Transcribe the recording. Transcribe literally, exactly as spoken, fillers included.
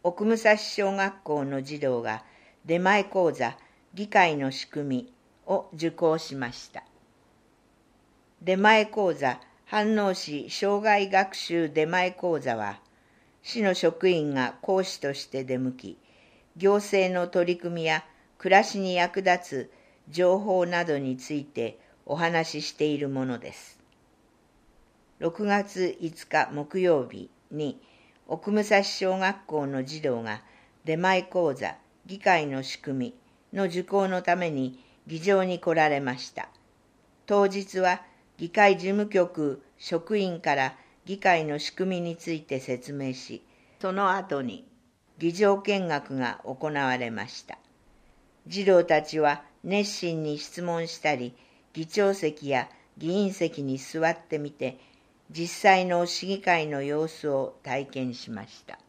奥武蔵小学校の児童が出前講座議会の仕組みを受講しました。出前講座飯能市障害学習出前講座は、市の職員が講師として出向き、行政の取り組みや暮らしに役立つ情報などについてお話ししているものです。ろくがついつか木曜日に奥武蔵小学校の児童が出前講座議会の仕組みの受講のために議場に来られました。当日は議会事務局職員から議会の仕組みについて説明し、その後に議場見学が行われました。児童たちは熱心に質問したり、議長席や議員席に座ってみて、実際の市議会の様子を体験しました。